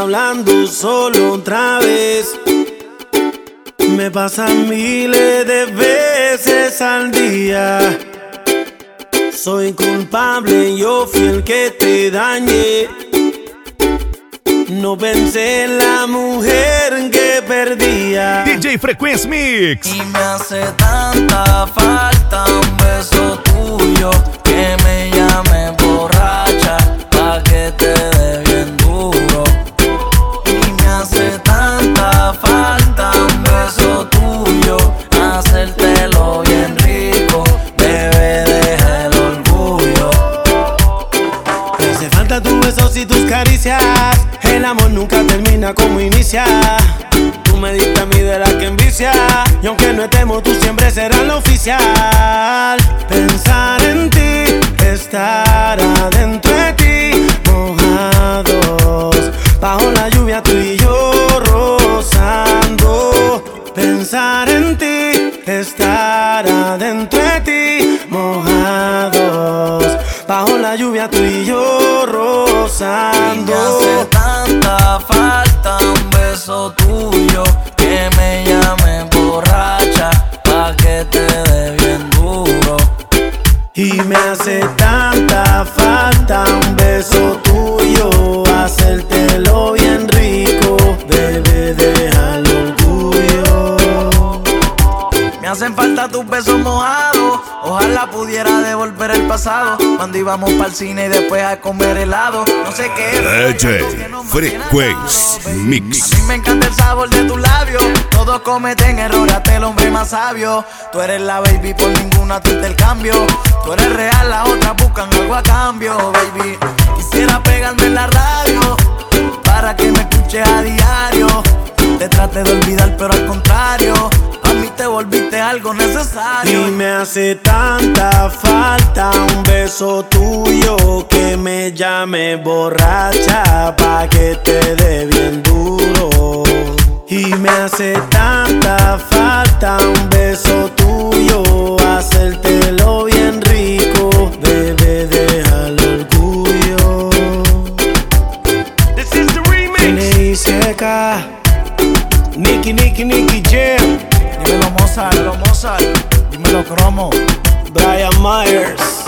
hablando solo otra vez. Me pasan miles de veces al día. Soy culpable, yo fui el que te dañé. No pensé en la mujer que perdía. DJ Frequency Mix. Y me hace tanta falta un beso tuyo, que me llame borracha pa' que te dé bien duro. Y me hace tanta falta un beso tuyo, hacértelo bien rico, bebé, deja el orgullo. Me hace falta tus besos y tus caricias. El amor nunca termina como inicia. Tú me diste a mí de la que envicia, y aunque no estemos, tú siempre serás la oficial. Pensar en ti, estar adentro de ti, mojados bajo la lluvia, tú y yo rozando. Pensar en ti, estar adentro de ti, mojados bajo la lluvia, tú y yo rozando. Y me hace tanta falta un beso tuyo, que me llame borracha pa' que te dé bien duro. Y me hace tanta falta un beso tuyo, hacértelo bien rico, bebé, deja el orgullo. Me hacen falta tus besos mojados, ojalá pudiera devolver el pasado, cuando íbamos pa'l cine y después a comer helado. No sé qué DJ Frequency Mix. A mí me encanta el sabor de tus labios. Todos cometen errores, hasta el hombre más sabio. Tú eres la baby, por ninguna te intercambio. Tú eres real, las otras buscan algo a cambio, baby. Quisiera pegarme en la radio para que me escuches a diario. Te traté de olvidar, pero al contrario, a mí te volviste algo necesario. Y me hace tanta falta un beso tuyo, que me llame borracha pa' que te dé bien duro. Y me hace tanta falta un beso tuyo, hacértelo bien rico, bebé, deja el orgullo. This is the remix. N.I.C.K. Nicky Jam. Dímelo Mozart, dímelo Cromo. Brian Myers.